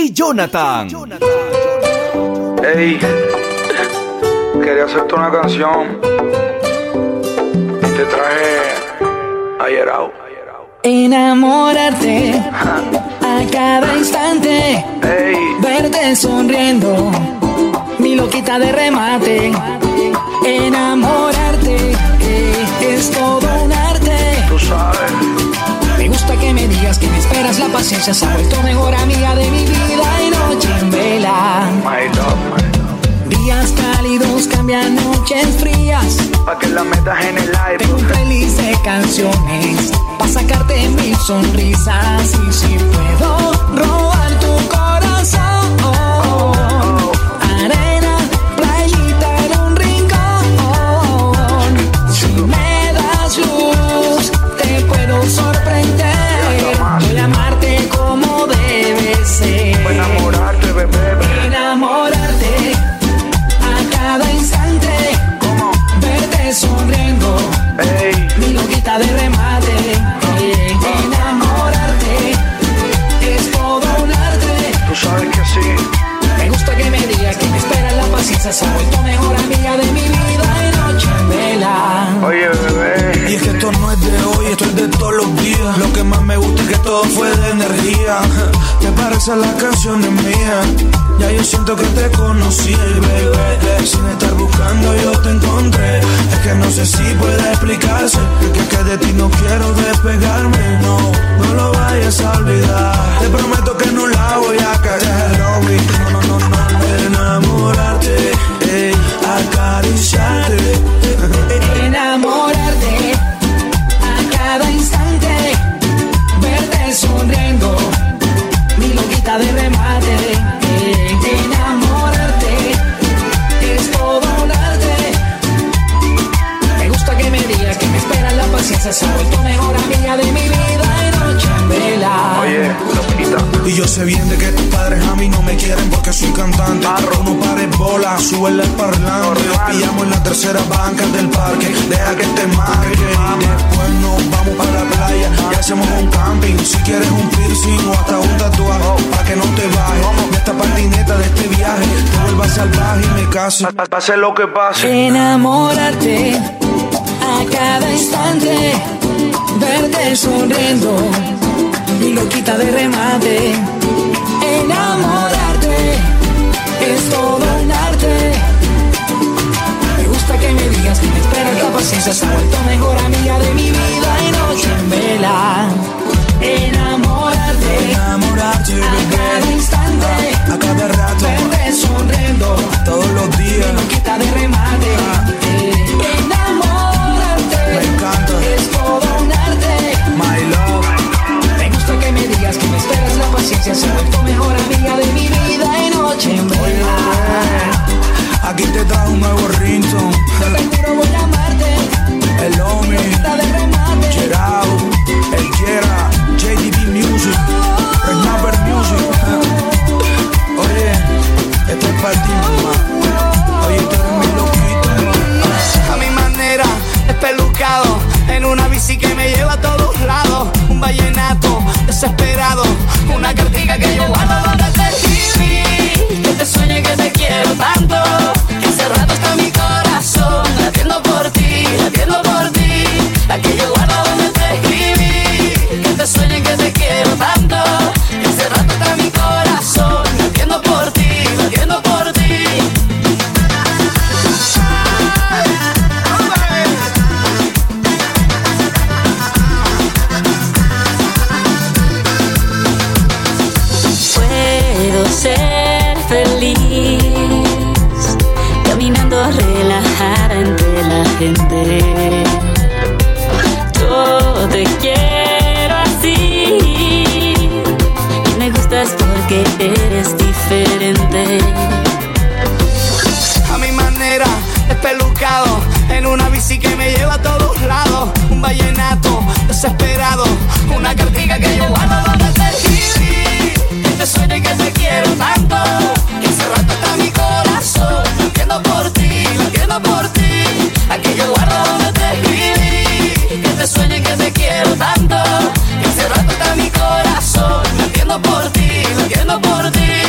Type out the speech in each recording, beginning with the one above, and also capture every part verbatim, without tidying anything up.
J Jonathan. Ey, quería hacerte una canción y te traje ayer out. Enamorarte a cada instante, Ey, verte sonriendo, mi loquita de remate. Enamorarte eh, es todo un arte. tú sabes. Me gusta que me digas que me esperas, la paciencia se ha vuelto mejor amiga de mi vida y noche en vela. My love, my love. Días cálidos cambian noches frías. Pa' que la metas en el aire. Tengo un playlist de canciones pa' sacarte mil sonrisas. Y si puedo robar tu corazón, arena, playita en un rincón. Si me das luz, te puedo sorprender. Voy a amarte como debe ser. Voy a enamorarte, bebé. Enamorarte a cada instante. ¿Cómo? Verte sonriendo, Ey, mi loquita de remate. Eh, enamorarte es todo un arte. tú sabes que sí. Me gusta que me digas que me espera la paciencia. Se ha vuelto mejor amiga de mi vida y noche en vela. Oye, bebé. Y es que esto no es de hoy, esto es de todos los días. Lo que más me gusta es que todo fue de energía. Te parecen las canciones mías. Ya yo siento que te conocí, baby. Sin estar buscando yo te encontré. Es que no sé si puede explicarse. Que es que de ti no quiero despegarme. No, no lo vayas a olvidar. Te prometo que no la voy a cagar. No, no, no, no, no. Enamorarte, eh, acariciarte. Enamorarte a cada instante, verte sonriendo, mi loquita de remate. Eh, enamorarte es todo un arte. Me gusta que me digas que me esperas, la paciencia se ha vuelto mejor amiga de mi vida y noche en vela. Oye, loquita. Y yo sé bien de que tus padres a mí no me quieren porque soy cantante. Pero no pares bola, súbele el parlante. Nos pillamos en la tercera banca del parque. Deja que te marque. Y después nos vamos para la playa y hacemos un camping. Si quieres un piercing o hasta un tatuaje, pa' que no te bajes de esta patineta, de este viaje. Te vuelvas salvaje y me case. Pa- Pase lo que pase. Enamorarte a cada instante, verte sonriendo, mi loquita de remate. Enamorarte es todo un arte. Me gusta que me digas que me esperas, la paciencia se ha vuelto mejor amiga de mi vida y noche en vela. Enamorarte, Enamorarte, a bebé. cada instante, A cada rato, verte sonriendo, todos los días. mi loquita de remate. Enamorarte Me encanta. es todo un arte. My love. Me gusta que me digas que me esperas, la paciencia se ha vuelto mejor amiga de mi vida y noche en vela. Aquí te trajo un nuevo ringtone. Yo te juro voy a amarte, El hombre, loquita de remate. Gerao, el Gera, J D B Music, Snapper Music. Oye, esto es para ti, mamá. Oye, tú eres mi loquito. A mi manera, espelucado, en una bici que me lleva a todos lados. Un vallenato desesperado, una cartica que yo guardo donde te escribí. Que te sueñe que te quiero tanto, que hace rato está mi corazón latiendo por ti, latiendo por ti. La que yo guardo donde te escribí. Que te sueñe que te quiero tanto, que hace rato está mi corazón latiendo por ti, latiendo por ti. Puedo ser feliz caminando relajada entre la gente. Yo te quiero así y me gustas porque eres diferente. A mi manera, espelucado, en una bici que me lleva a todos lados. Un vallenato desesperado, una cartica que yo guardo donde te escribí. Que te sueñe que te quiero tanto, que hace rato está mi corazón latiendo por ti, latiendo por ti. Aquí yo guardo donde te escribí. Que te sueñe que te quiero tanto, que hace rato está mi corazón latiendo por ti, latiendo por ti.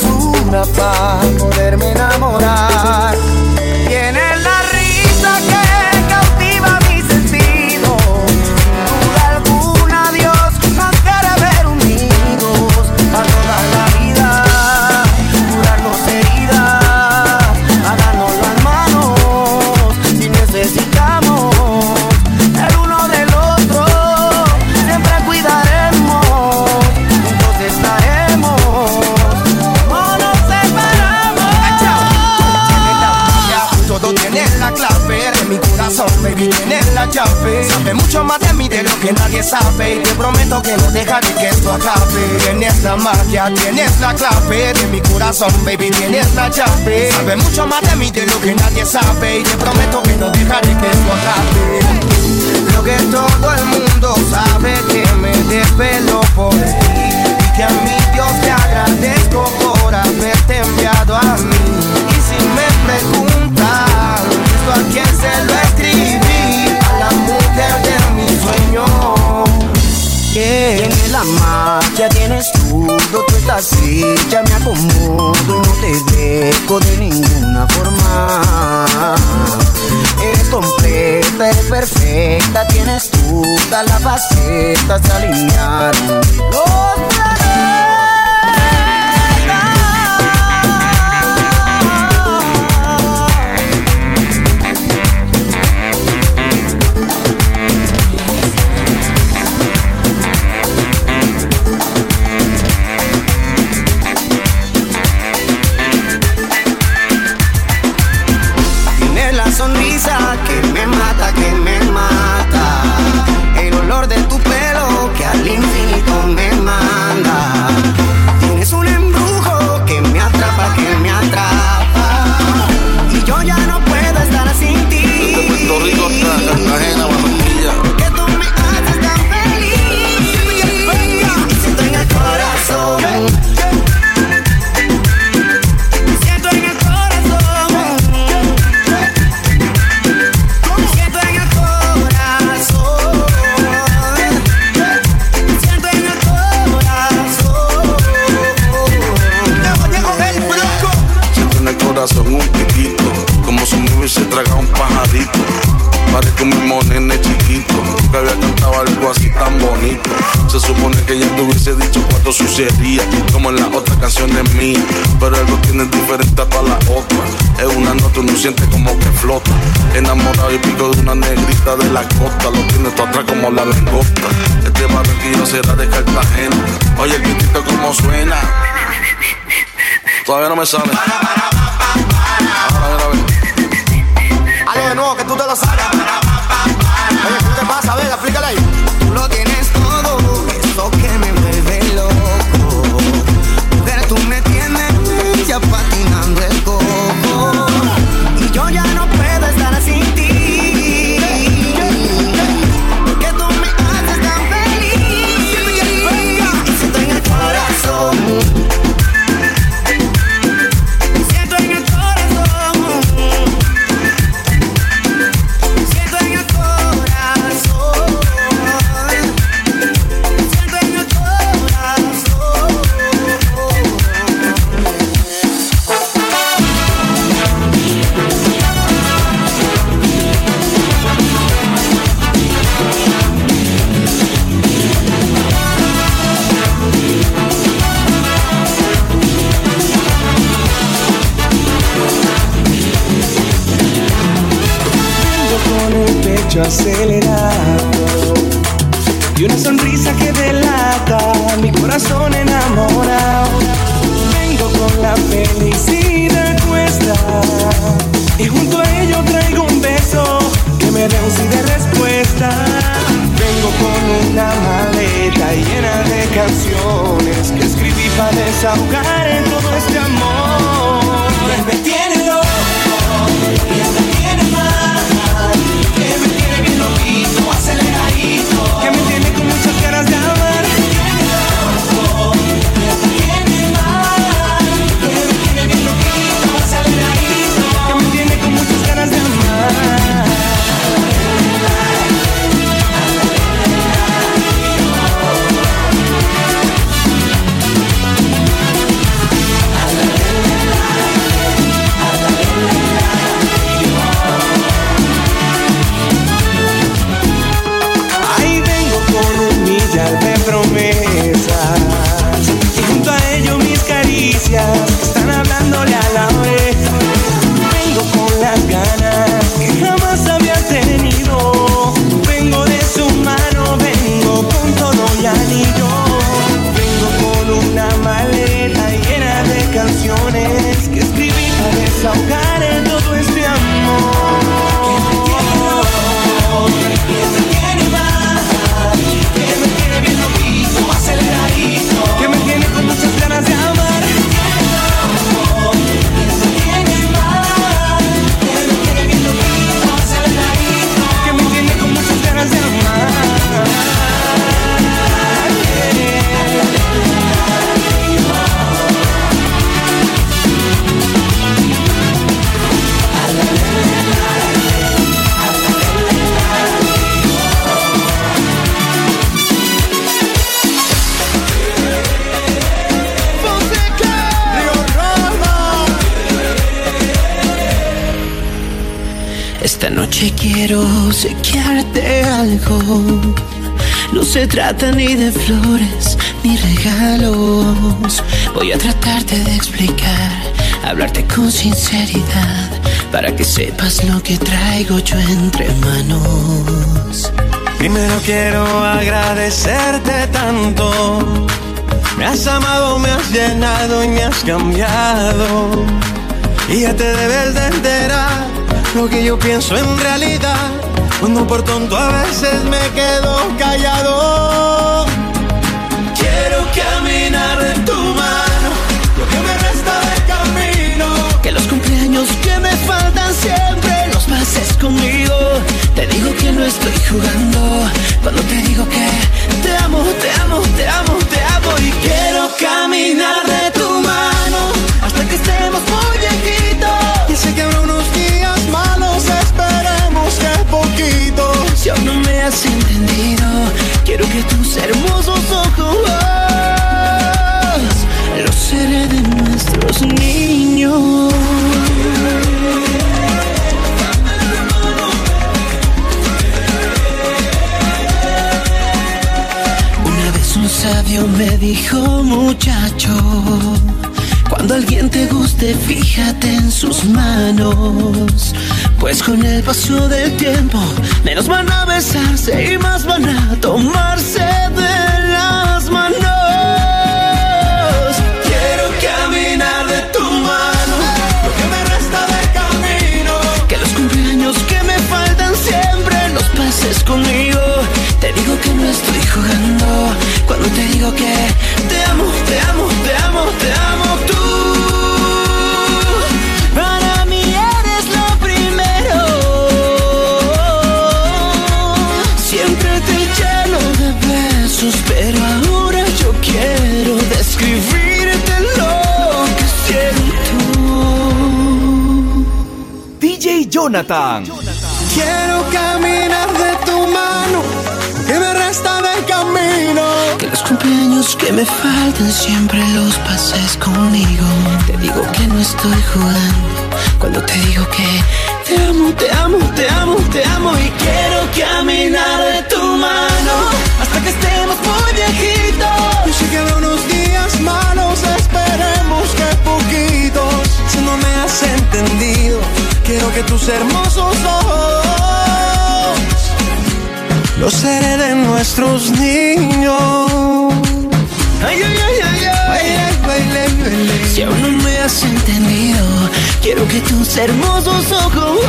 locura para poderme enamorar. Tienes la risa que cautiva mis sentidos. Sin duda alguna Dios nos quiere ver unidos a toda la vida, curarnos heridas, a darnos las manos si necesitamos el uno del otro. Siempre cuidaremos, juntos estaremos, no nos separamos. Todo tienes la clave de mi corazón, baby, tienes la llave. Sabe mucho más de mí de lo que nadie sabe, y te prometo que no dejaré que esto acabe. Tienes la magia, tienes la clave de mi corazón, baby, tienes la llave. Sabe mucho más de mí de lo que nadie sabe, y te prometo que no dejaré que esto acabe. Lo que todo el mundo sabe, que me desvelo por ti, y que a mi Dios te agradezco por haberte enviado a mí. Y si me preguntan esto a quién se lo escribí, a la mujer de mi sueño. Tienes la magia, tienes todo, tú estás hecha, me acomodo y no te dejo de ninguna forma. Eres completa, eres perfecta, tienes todas las facetas, se alinearon los planetas. Sonrisa que me mata, que me mata. El olor de tu pelo que al infinito me manda. Tienes un embrujo que me atrapa, que me atrapa. Y yo ya no puedo estar sin ti. Desde Puerto Rico hasta Cartagena, Barranquilla. Que tú me haces tan feliz. Siento en el corazón. Son un piquito, como si me hubiese tragado un pajarito. Parezco mi monene chiquito, nunca había cantado algo así tan bonito. Se supone que ya te hubiese dicho cuatro sucierías, como en las otras canciones mías, pero algo tienes diferente a todas las otras. Es una nota, uno siente como que flota. Enamorado y pico de una negrita de la costa, lo tienes todo atrás como la langosta. Este barranquillo será de Cartagena. Oye el pitito como suena, todavía no me sale. Algo de nuevo que tú te lo sabes. Oye, ¿qué te pasa? A ver, explícale ahí. Tú lo tienes todo, eso que me vuelve loco. Mujer, tú me tienes ya patinando el coco. Y yo ya no puedo estar sin ti. Porque tú me haces tan feliz. Siento en el corazón. Acelerado y una sonrisa que delata mi corazón enamorado. Vengo con la felicidad cuesta y junto a ello traigo un beso que me dé un sí de respuesta. Vengo con una maleta llena de canciones que escribí para desahogar en todo este amor. Me tiene loco y me tiene mal, que me tiene bien loquito, aceleradito, que me tiene con muchas ganas de amar. Me tiene loco, me tiene mal, que me tiene bien loquito, aceleradito, que me tiene con muchas ganas de amar. Esta noche quiero obsequiarte algo. No se trata ni de flores ni regalos. Voy a tratarte de explicar, hablarte con sinceridad, para que sepas lo que traigo yo entre manos. Primero quiero agradecerte tanto. Me has amado, me has llenado y me has cambiado. Y ya te debes de enterar lo que yo pienso en realidad, cuando por tonto a veces me quedo callado. Quiero caminar en tu mano lo que me resta de camino. Que los cumpleaños que me faltan siempre los pases conmigo. Te digo que no estoy jugando cuando te digo que te amo, te amo, te amo, te amo. Y quiero caminar de tu mano hasta que estemos muy viejitos. Y sé que habrá unos días malos, esperemos que poquito. Si aún no me has entendido, quiero que tus hermosos ojos los seré de nuestros niños. Una vez un sabio me dijo, muchacho, cuando alguien te guste, fíjate en sus manos, pues con el paso del tiempo menos van a besarse y más van a tomarse de las manos. Quiero caminar de tu mano lo que me resta de camino. Que los cumpleaños que me faltan siempre los pases conmigo. Te digo que no estoy jugando cuando te digo que te amo, te amo, te amo, te amo. Tú para mí eres lo primero. Siempre te lleno de besos, pero ahora yo quiero describirte lo que siento. D J Jonathan. Quiero caminar de tu mano que me resta de camino. Que los cumpleaños que me faltan siempre los pases conmigo. Te digo que no estoy jugando cuando te digo que te amo, te amo, te amo, te amo. Y quiero caminar de tu mano hasta que estemos muy viejitos. Yo sé que habrá unos días malos, esperemos que poquitos. Si no me has entendido, quiero que tus hermosos ojos los seré de nuestros niños. Ay, ay, ay, ay, ay. Baile, baile, baile. Si aún no me has entendido, quiero que tus hermosos ojos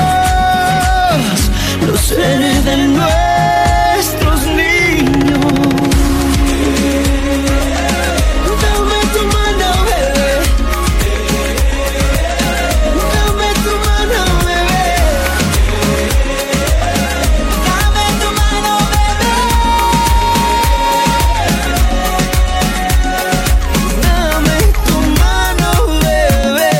los seré de nuestros niños. Dame tu mano, bebé. Dame tu mano, bebé. Dame tu mano, bebé. Dame tu mano, bebé.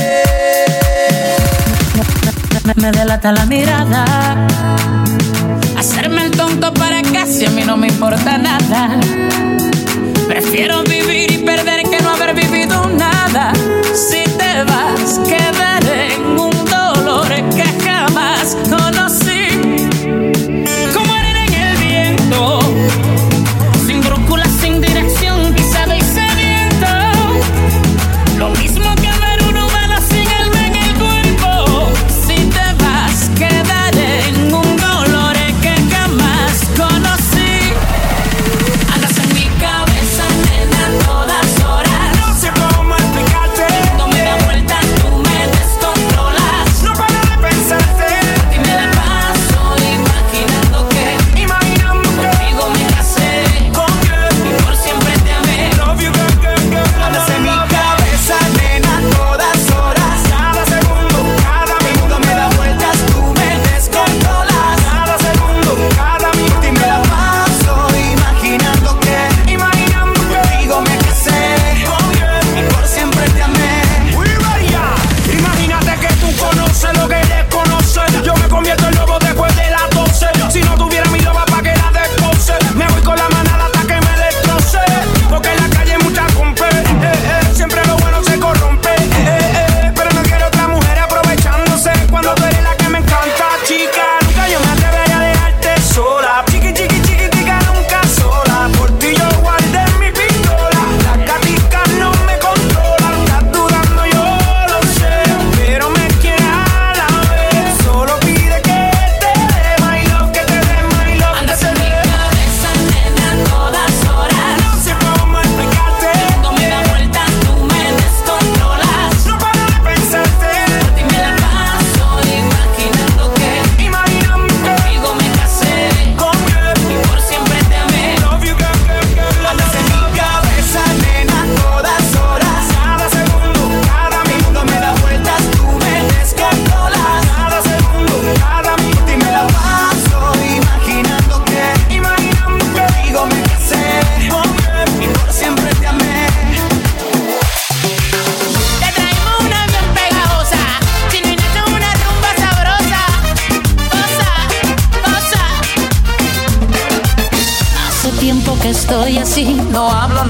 Me, me delata la mirada, hacerme el tonto para casi a mí no me importa nada. Prefiero vivir y perder que no haber vivido nada. Si te vas, quedaré en un dolor que jamás conocí. Como arena en el viento, sin brújula, sin dirección, pisado y sediento. Lo mismo que ver un humano sin alma en el cuerpo. Si te vas, quedaré en un dolor que jamás conocí. Andas en mi cabeza, nena, todas horas.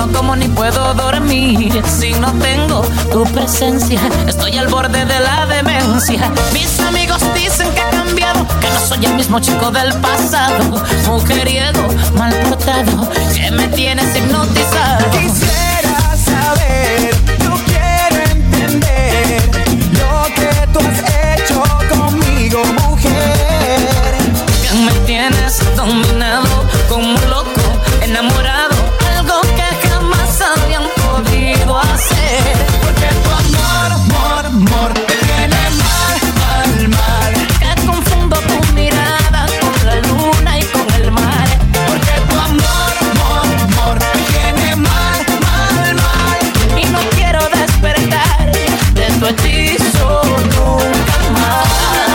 no como ni puedo dormir si no tengo tu presencia. Estoy al borde de la demencia. Mis amigos dicen que he cambiado, que no soy el mismo chico del pasado, mujeriego, mal portado, que me tienes hipnotizado. Quisiera saber, yo quiero entender lo que tú has hecho conmigo, mujer. Que me tienes dominado como un loco, enamorado, algo que jamás habían podido hacer. Porque tu amor, amor, amor me tiene mal, mal, mal. Que confundo tu mirada con la luna y con el mar. Porque tu amor, amor, amor me tiene mal, mal, mal. Y no quiero despertar de tu hechizo nunca más.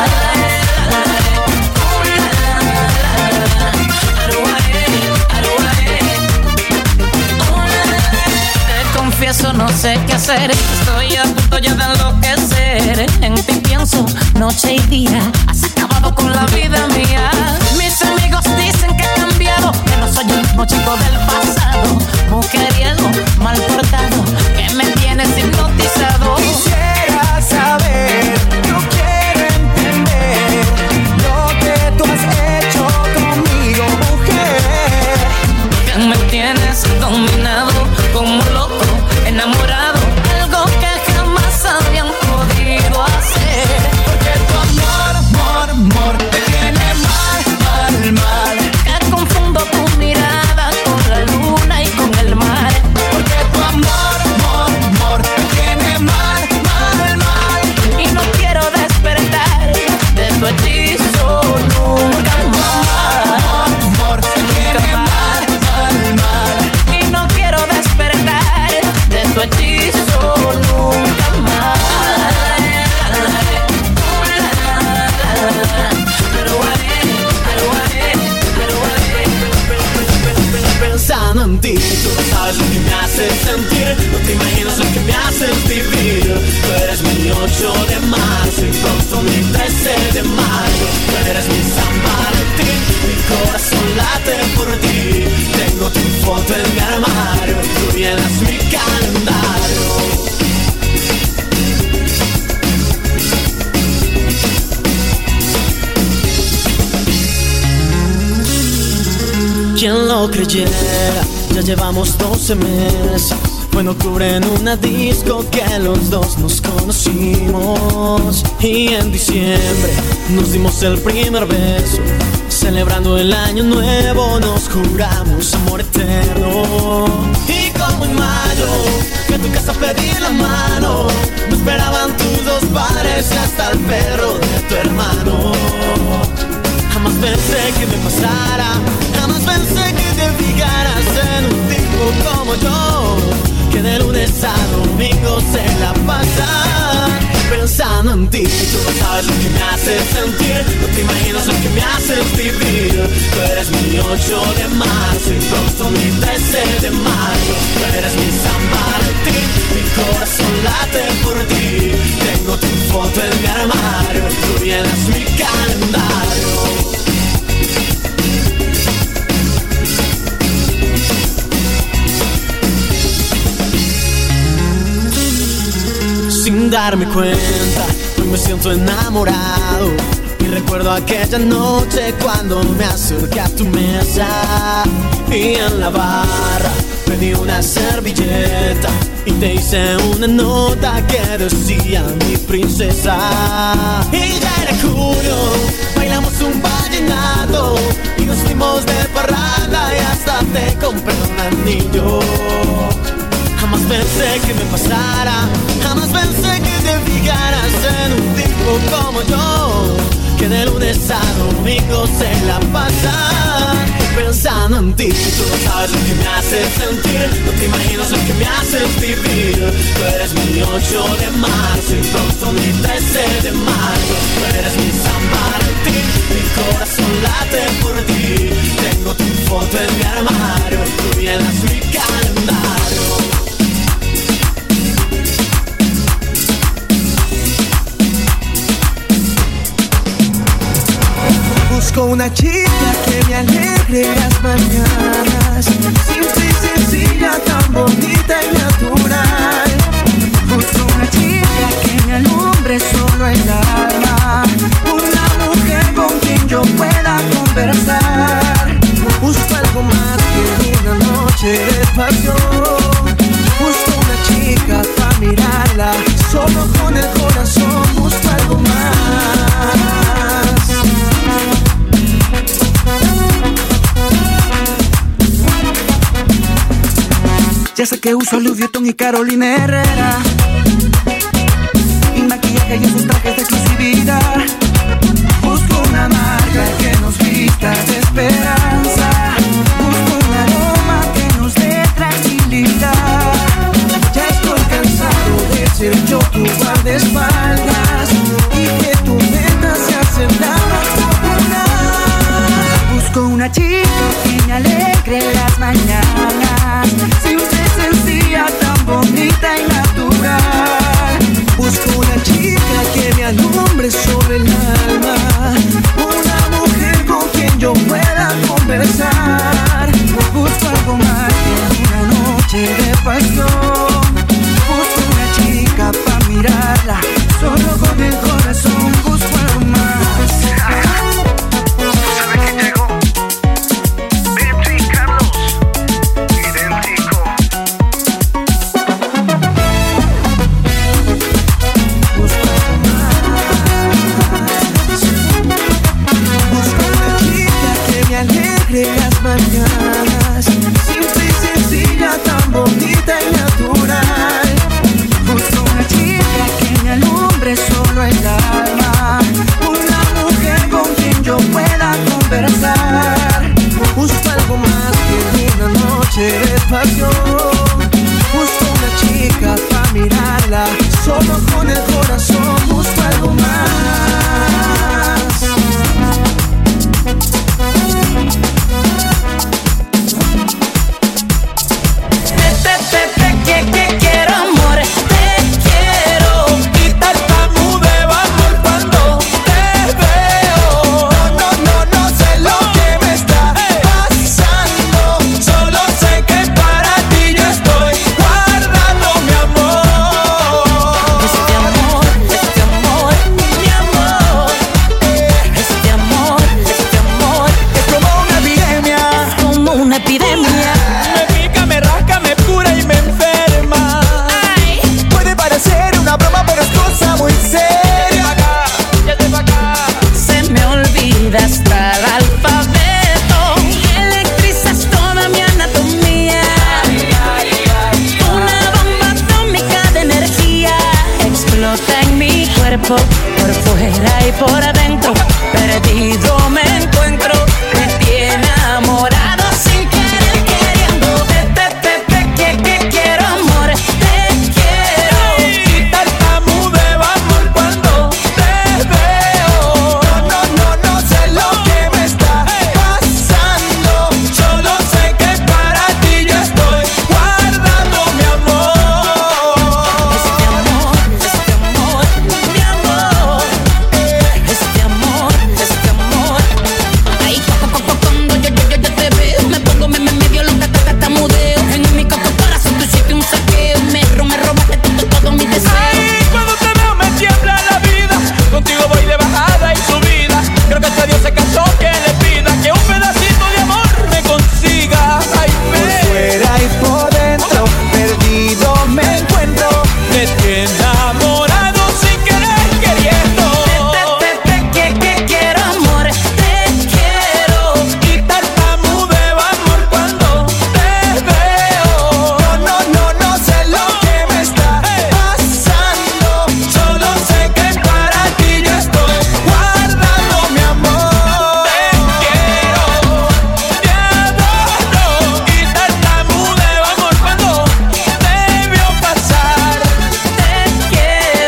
Confieso, no sé qué hacer. Estoy a punto ya de enloquecer. En ti pienso noche y día. Has acabado con la vida mía. Mis amigos dicen que he cambiado, que no soy el mismo chico del pasado, mujeriego, mal portado, que me tienes hipnotizado. Quisiera saber, yo quiero entender lo que tú has hecho conmigo, mujer. Que me tienes dominado como un loco, enamorado, algo que jamás habían podido hacer. Porque tu amor, amor, amor me tiene mal, mal, mal. Que confundo tu mirada con la luna y con el mar. Porque tu amor, amor, amor me tiene mal, mal, mal. Y no quiero despertar de tu hechizo nunca más. Amor me tiene mal, mal, mal. Y no quiero despertar de tu hechizo nunca más. Pensando en ti, tú no sabes lo que me haces sentir, no te imaginas lo que me haces vivir. Tú eres mi ocho de marzo y pronto mi trece de mayo. Tú eres mi San Valentín, mi corazón late por ti. Tengo tu foto en mi armario, tú llenas mi calendario. ¿Quién lo creyera? Ya llevamos doce meses. Fue en octubre en una disco que los dos nos conocimos. Y en diciembre nos dimos el primer beso. Celebrando el año nuevo nos juramos amor eterno. Y como en mayo que a tu casa pedí la mano, me esperaban tus dos padres y hasta el perro de tu hermano. Jamás pensé que me pasara, jamás pensé que te fijaras en un tipo como yo, que de lunes a domingo se la pasa pensando en ti. Tú no sabes lo que me haces sentir, no te imaginas lo que me haces vivir. Tú eres mi ocho de marzo y pronto mi trece de mayo. Tú eres mi San Valentín, mi corazón late por ti. Tengo tu foto en mi armario, tú llenas mi calendario. Sin darme cuenta, hoy me siento enamorado. Y recuerdo aquella noche cuando me acerqué a tu mesa. Y en la barra pedí una servilleta y te hice una nota que decía mi princesa. Y ya era julio, bailamos un vallenato y nos fuimos de parranda y hasta te compré un anillo. Jamás pensé que me pasara, jamás pensé que te fijaras en un tipo como yo, que de lunes a domingo se la pasa pensando en ti. Tú no sabes lo que me haces sentir, no te imaginas lo que me haces vivir. Tú eres mi ocho de marzo y pronto mi trece de mayo. Tú eres mi San Valentín, mi corazón late por ti. Tengo tu foto en mi armario, tú llenas mi calendario. Busco una chica que me alegre las mañanas, simple y sencilla, tan bonita. bonita y natural. Busco una chica que me alumbre solo el alma, una mujer con quien yo pueda conversar. Busco algo más que una noche de pasión. Busco una chica para mirarla solo con el corazón. Busco algo más. Ya sé que uso Louis Vuitton y Carolina Herrera, y maquillaje y esos trajes de exclusividad. Busco una marca que nos vista de esperanza. Busco un aroma que nos dé tranquilidad. Ya estoy cansado de ser yo tu guardaespaldas y que tu meta sea hacer nada popular. Busco una chica que me alegre las mañanas, simple, sencilla, tan bonita y natural. Busco una chica que me alumbre sobre el alma, una mujer con quien yo pueda conversar. Busco algo más que una noche de pasión. Busco una chica para mirarla solo con el corazón. Busco algo más. ¿Sabes quién llegó? Beto y Carlos, idéntico. Busco algo más. Busco una chica que me alegre las mañanas, simple y sencilla, tan bonita y natural. Busco una chica que me alumbre solo el alma, una mujer con quien yo pueda conversar. Busco algo más que una noche de pasión. Busco una chica para mirarla solo con el corazón. Busco algo más. Te, te, te, que, que quiero amor, te quiero quitar tartamudeo, amor, cuando te veo. No, no, no sé lo que me está pasando, solo sé que para ti yo estoy guardando mi amor. Este amor, este amor, mi amor. Este amor, este amor es como una epidemia, es como una epidemia. Me pica, me rasca, me cura y me enferma. Ay. Puede parecer una broma, pero es cosa muy seria. Ya te pa' acá. Se me olvida hasta el alfabeto y electrizas toda mi anatomía. Ay, ay, ay, una bomba atómica de energía explota en mi cuerpo, por fuera y por adentro. Perdido me encuentro, me tiene enamorado sin querer queriendo. Te, te, te, te, que, que quiero amor, te quiero quitar tartamudeo, amor, cuando te veo. No, no, no, no sé lo que me está pasando, solo sé que para ti yo estoy guardando mi amor. Este amor, este amor, mi amor. Este amor, este amor. Ay, cu- cu- cu- cuando yo, yo, yo, yo te veo, me pongo me, me medio loca, ta- tartamudeo. En mi coco corazón tú hiciste un saqueo, me, ro- me robaste todo, todo mi deseo. Ay, cuando te veo me tiembla la vida, contigo voy de bajada y subida. Creo que hasta Dios se cansó que le pida que un pedacito de amor me consiga. Ay, Por ve. fuera y por dentro, perdido me encuentro. Me tiene enamorado sin querer queriendo. Te, te, te, que, que quiero amor, te quiero quitar tartamudeo, amor, cuando te veo. No, no, no, no sé lo que me está pasando, solo sé que para ti yo estoy guardando mi amor. Te quiero, te adoro, quitar tartamudeo, amor, cuando te veo pasar. Te quiero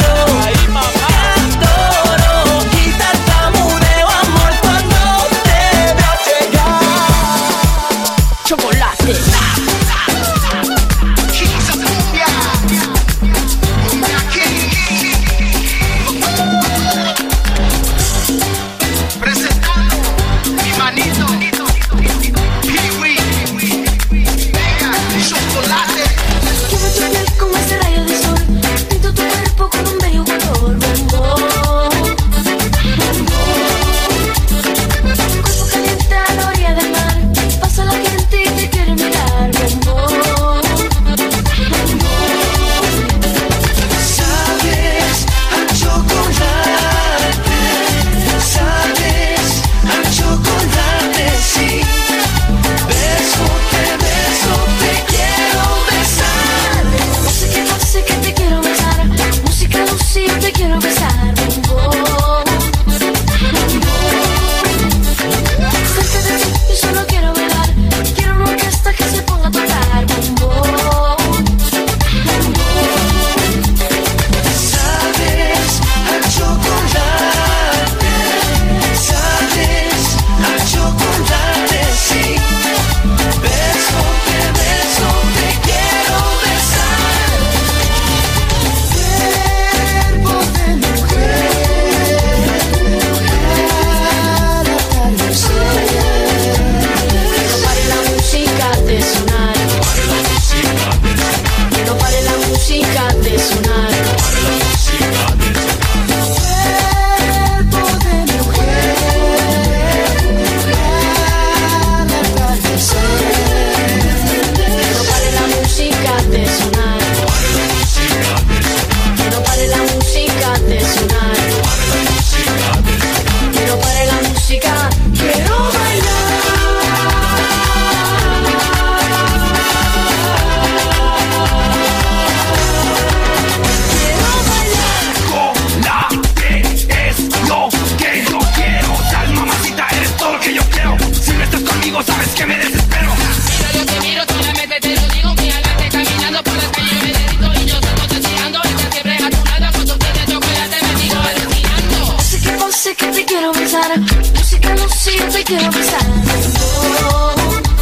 para, música no sirve, quiero besar. Oh,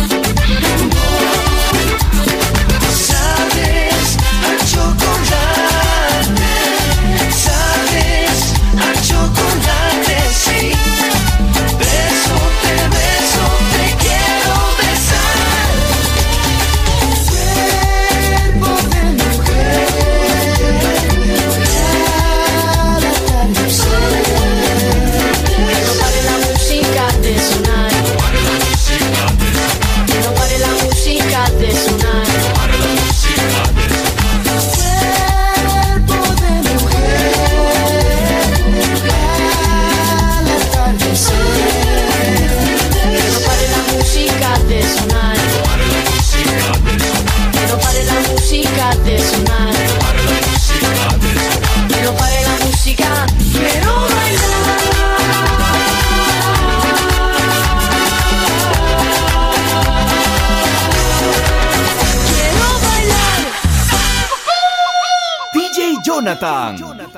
sabes a chocolate, sabes a chocolate, sí. Besote, beso, te quiero besar. Cuerpo de mujer, cada atardecer. que no pare la música de sonar, que no pare la música de sonar. Cuerpo de mujer, al atardecer. Que no pare la música de sonar, que no pare la música de sonar, que no pare la música, quiero bailar. Quiero bailar. D J Jonathan.